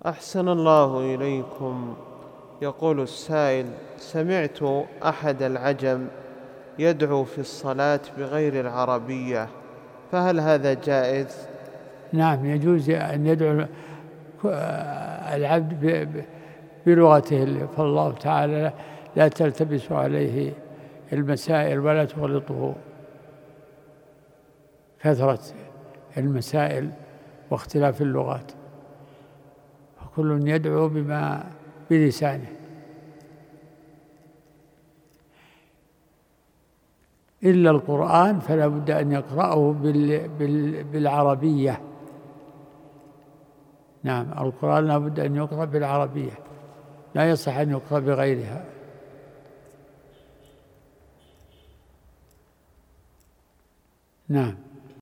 أحسن الله إليكم. يقول السائل: سمعت أحد العجم يدعو في الصلاة بغير العربية، فهل هذا جائز؟ نعم، يجوز أن يدعو العبد بلغته، فالله تعالى لا تلتبس عليه المسائل ولا تغلطه كثرة المسائل واختلاف اللغات، فكل يدعو بلسانه، إلا القرآن فلا بد أن يقرأه بالعربية. نعم، القرآن لا بد أن يقرأ بالعربية، لا يصح أن يقرأ بغيرها. نعم.